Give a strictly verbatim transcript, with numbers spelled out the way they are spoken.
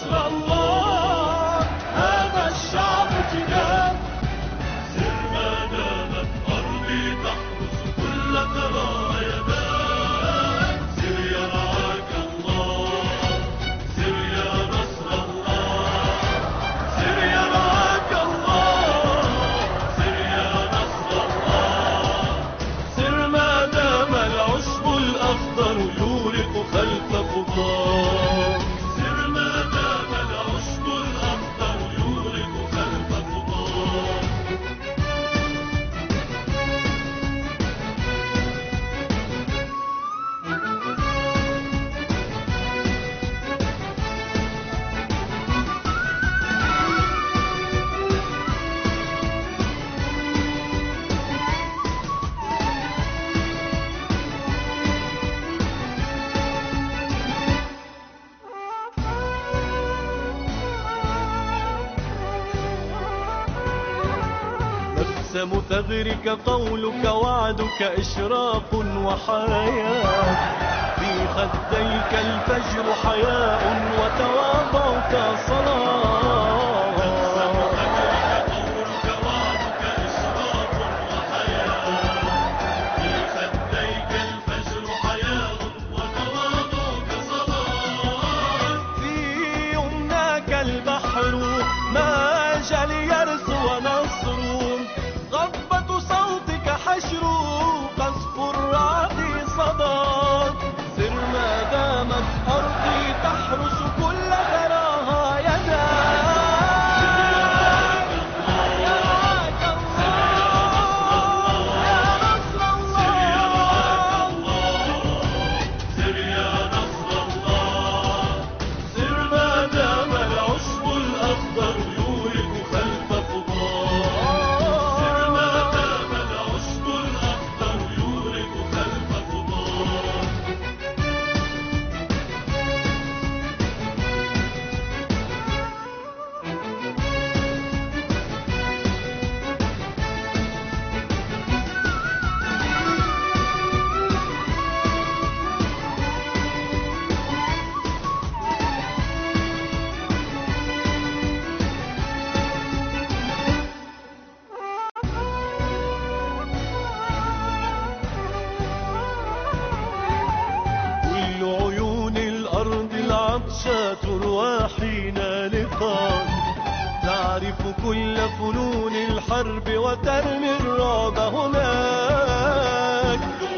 نصر الله هذا الشعب فداك. سر ما دامت أرضي تحرس كل ثرى يداك. سر يرعاك الله، سر يا نصر الله، سر يرعاك الله، سر يا نصر الله. سر ما دام العشب الأخضر يورق خلف خطاك. سر ما دام العشب الأخضر يورق خلف خطاك. نفس مثغرك قولك وعدك إشراق وحياة. في خديك الفجر حياء وتواضعك صلاة. نفس مثغرك قولك وعدك إشراق وحياة. في خديك الفجر حياء وتواضعك صلاة. في يمناك البحر ماج ليرسو ونصر. غضبة صوتك حشر قصف الرعد صدى. سر ما دامت أرضي تحرس كل ثراها يداك. يرعاك الله يا نصر الله. سر يا نصر الله. سر ما دام العشب الأخضر يورق خلف خطاك. سر ما دام العشب الأخضر يورق خلف خطاك. كل عيون الأرض العطشة تروى حين لقاك. تعرف كل فنون الحرب وترمي الرعب هناك.